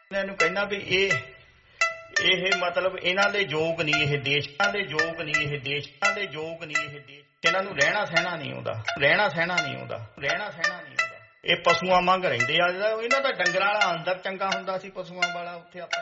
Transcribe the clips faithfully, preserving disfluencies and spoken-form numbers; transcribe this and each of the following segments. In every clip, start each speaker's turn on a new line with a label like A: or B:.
A: ਇਹਨੂੰ ਕਹਿੰਦਾ ਵੀ ਇਹ ਇਹ ਮਤਲਬ ਇਹਨਾਂ ਦੇ ਯੋਗ ਨਹੀਂ, ਇਹ ਦੇਸ਼ਾਂ ਦੇ ਯੋਗ ਨਹੀਂ, ਇਹ ਦੇਸ਼ਾਂ ਦੇ ਯੋਗ ਨਹੀਂ, ਇਹ ਦੇਸ਼ ਇਹਨਾਂ ਨੂੰ ਰਹਿਣਾ ਸਹਿਣਾ ਨਹੀਂ ਆਉਂਦਾ, ਰਹਿਣਾ ਸਹਿਣਾ ਨਹੀਂ ਆਉਂਦਾ, ਰਹਿਣਾ ਸਹਿਣਾ ਨਹੀਂ ਆਉਂਦਾ। ਇਹ ਪਸ਼ੂਆਂ ਵਾਂਗ ਰਹਿੰਦੇ ਆ। ਇਹਨਾਂ ਦਾ ਡੰਗਰਾਂ ਵਾਲਾ ਅੰਦਰ ਚੰਗਾ ਹੁੰਦਾ ਸੀ, ਪਸ਼ੂਆਂ ਵਾਲਾ ਉੱਥੇ ਆਪਾਂ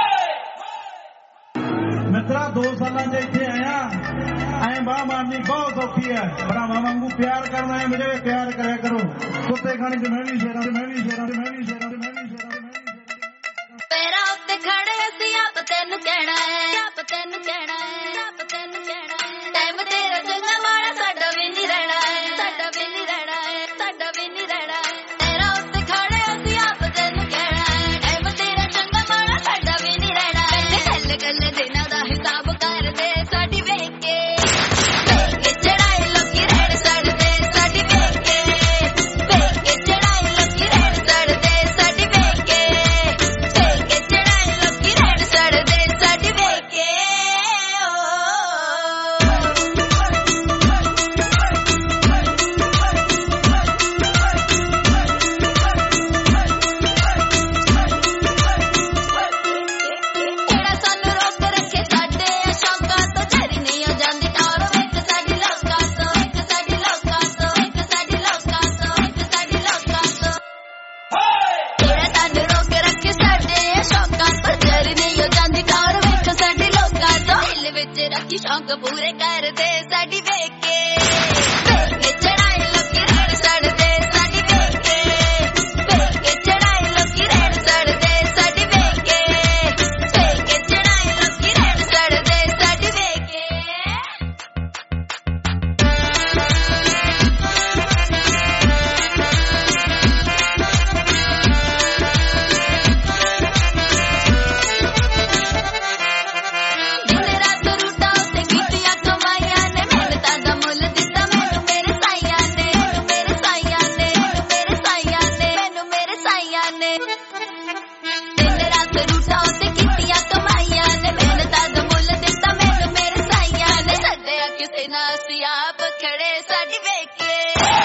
B: ਮਿੱਤਰਾ ਦੋ ਸਾਲਾਂ ਦੇ ਇੱਥੇ ਆਇਆ, ਐਂ ਬਾਹ ਮਾਰਨੀ ਬਹੁਤ ਔਖੀ ਹੈ। ਭਰਾਵਾਂ ਵਾਂਗੂ ਪਿਆਰ ਕਰਨਾ ਹੈ, ਮੇਰੇ ਪਿਆਰ ਕਰਿਆ ਕਰੋ। ਕੁੱਤੇ ਖਾਣੀ ਤੇ ਮੈਂ ਵੀ ਸ਼ੇਰਾਂ ਤੇ ਮੈਂ ਵੀ ਸ਼ੇਰਾਂ ਤੇ ਮੈਂ ਵੀ ਸ਼ੇਰਾਂ ਤੇ ਮੈਂ ਵੀ ਸ਼ੇਰਾਂ ਤੇ ਮੈਂ ਵੀ
C: ਪੈਰਾਂ ਉੱਤੇ ਖੜੇ ਅਸੀਂ ਆਪ ਤੈਨੂੰ ਕਹਿਣਾ ਹੈ, ਆਪ ਤੈਨੂੰ ਕਹਿਣਾ ਹੈ, ਆਪ ਤੈਨੂੰ ਕਹਿਣਾ ਹੈ। ਟਾਈਮ ਤੇਰਾ ਚੰਗਾ ਮਾੜਾ ਸਾਡਾ ਵੀ ਨਹੀਂ ਰਹਿਣਾ ਹੈ, ਸਾਡਾ ਵੀ ਨਹੀਂ ਰਹਿਣਾ ਹੈ, ਸਾਡਾ ਵੀ ਨਹੀਂ ਰਹਿਣਾ ਹੈ। ਪੈਰਾਂ ਉੱਤੇ ਖੜੇ ਅਸੀਂ ਆਪ ਤੈਨੂੰ ਕਹਿਣਾ ਹੈ, ਟਾਈਮ ਤੇਰਾ ਚੰਗਾ ਮਾੜਾ ਸਾਡਾ ਵੀ ਨਹੀਂ ਰਹਿਣਾ ਹੈ। ਗੱਲ ਗੱਲ ਦਿਨਾਂ ਦਾ ਹਿਸਾਬ ਕਰਦੇ ਸਾਡੀ ਵੇਖ ਕੇ, ਵੇਖ ਕੇ ਚੜਾਈ ਲੋਕੀ ਰਹਿਣ ਸੜਦੇ ਸਾਡੀ ਵੇਖ ਕੇ, ਵੇਖ ਕੇ ਚੜਾਈ ਲੋਕੀ ਰਹਿਣ ਸੜਦੇ ਸਾਡੀ ਵੇਖ ਕੇ, ਵੇਖ ਕੇ ਚੜਾਈ ਲੋਕੀ ਰਹਿਣ ਸੜਦੇ ਸਾਡੀ ਵੇਖ ਕੇ। ਕਿਹੜਾ ਸਾਨੂੰ ਰੋਕ ਰੱਖੇ ਸਾਡੇ ਸ਼ੌਕਾਂ ਤੋਂ, ਝਰੀ ਨਹੀਂ ਹੋ ਜਾਂਦੀ ਟੌਰ ਵਿੱਚ ਸਾਡੀ ਲੋਕਾਂ ਤੋਂ, ਇੱਕ ਸਾਡੀ ਲੋਕਾਂ ਤੋਂ, ਇੱਕ ਸਾਡੀ ਲੋਕਾਂ ਤੋਂ, ਇੱਕ ਸਾਡੀ ਲੋਕਾਂ ਤੋਂ। ਕਿਹੜਾ ਸਾਨੂੰ ਰੋਕ ਰੱਖੇ ਸਾਡੇ ਸ਼ੌਕਾਂ ਤੋਂ, ਝਰੀ ਨਹੀਂ ਹੋ ਜਾਂਦੀ ਟੌਰ ਵਿੱਚ ਸਾਡੀ ਲੋਕਾਂ ਤੋਂ। ਦਿਲ ਵਿੱਚ ਰੱਖੀ ਸ਼ੌਕ ਪੂਰੇ ਕਰਦੇ ਸਾਡੀ ਵੇਖ ਕੇ, ਵੇਖ ਕੇ ਚੜਾਈ ਲੋਕੀ ਰਹਿਣ ਸੜਦੇ ਸਾਡੀ ਵੇਖ ਕੇ, ਵੇਖ ਕੇ ਚੜਾਈ ਲੋਕੀ ਰਹਿਣ ਸੜਦੇ ਸਾਡੀ ਵੇਖ ਕੇ, ਵੇਖ ਕੇ ਚੜਾਈ ਲੋਕੀ ਰਹਿਣ ਸੜਦੇ ਸਾਡੀ ਵੇਖ ਕੇ। ਦਿਨ ਰਾਤ ਰੂਟਾਂ ਉੱਤੇ ਕੀਤੀਆਂ ਕਮਾਈਆਂ ਨੇ, ਮਿਹਨਤਾਂ ਦਾ ਮੁੱਲ ਦਿੱਤਾ ਮੈਨੂੰ ਮੇਰੇ ਸਾਈਆਂ ਨੇ, ਮੈਨੂੰ ਮੇਰੇ ਸਾਈਆਂ ਨੇ, ਮੈਨੂੰ ਮੇਰੇ ਸਾਈਆਂ ਨੇ, ਮੈਨੂੰ ਮੇਰੇ ਸਾਈਆਂ ਨੇ। ਦਿਨ ਰਾਤ ਰੂਟਾਂ ਉੱਤੇ ਕੀਤੀਆਂ ਕਮਾਈਆਂ ਨੇ, ਮਿਹਨਤਾਂ ਦਾ ਮੁੱਲ ਦਿੱਤਾ ਮੈਨੂੰ ਮੇਰੇ ਸਾਈਆਂ ਨੇ। ਛੱਡਿਆ ਕਿਸੇ ਨਾ ਅਸੀਂ ਆਪ ਖੜੇ ਸਾਡੀ ਵੇਖ ਕੇ।